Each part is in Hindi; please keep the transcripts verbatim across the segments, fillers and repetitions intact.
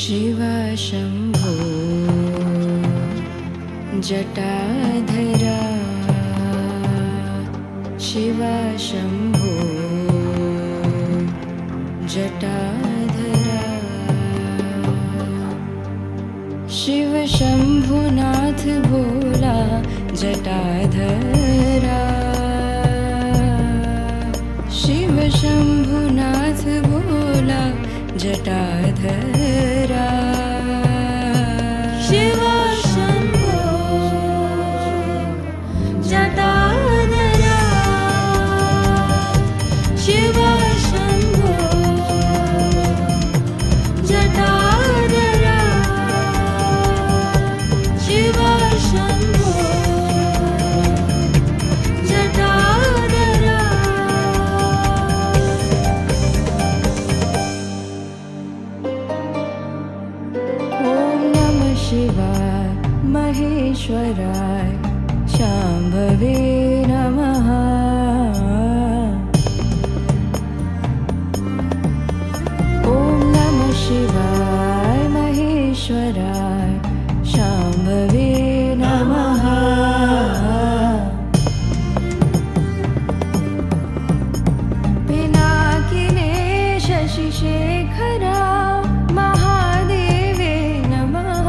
शिव शम्भो जटाधरा शिव शम्भो जटाधरा शिव शम्भुनाथ भोला जटाधरा शिव शम्भुनाथ भोला जटाधरा शिव शम्भो जटाधरा शिव शम्भो जटाधरा शिव शम्भो जटाधरा ॐ नमः शिवाय महेश्वराय शाम्भवे नमः। ॐ नमः शिवाय महेश्वराय शाम्भवे नमः। पिनाकिने शशिशेखरा महादेवे नमः।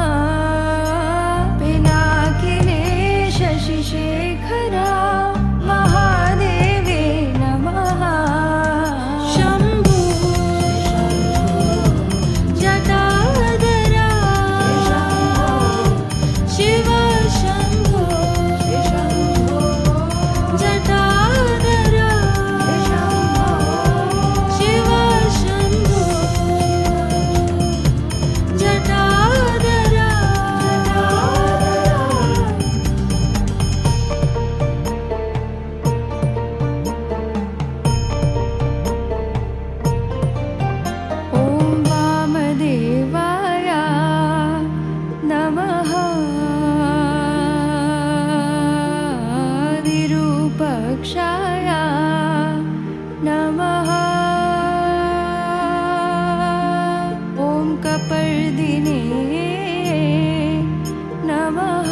पिनाकिने शशिशेखरा महादेवे नमः। शम्भो जटाधरा शिव शम्भो जटाधरा शिव शम्भो जटाधरा। ॐ वामदेवाय नमः। विरूपाक्षाय नमः। ॐ कपर्दिने नमः।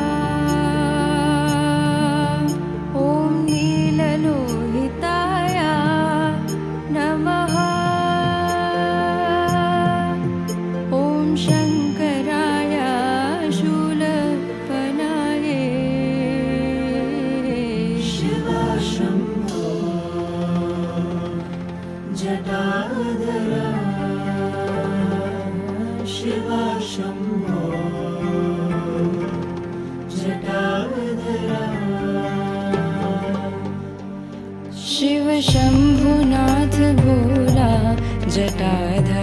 ॐ नीललोहिताय नमः। ॐ शङ्कराय शूलपनाय शिव शम्भो जटाधरा शिव शम्भो जटाधरा। शिव शम्भुनाथ भोला जटाधरा